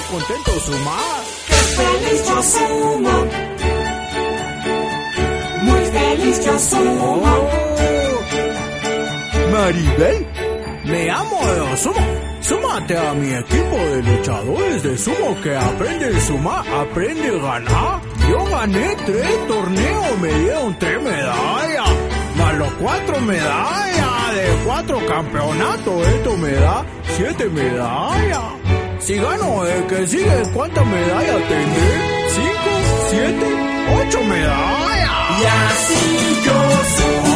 contento sumar. ¡Qué feliz yo sumo! Muy feliz yo sumo. Maribel, me amo de sumo. Súmate a mi equipo de luchadores de sumo que aprende a sumar, aprende a ganar. Yo gané 3 torneos, me dieron 3 medallas, más los 4 medallas de 4 campeonatos. Esto me da 7 medallas. Si gano el que sigue, ¿cuántas medallas tendré? 5, 7, 8 medallas. Y así yo sumo.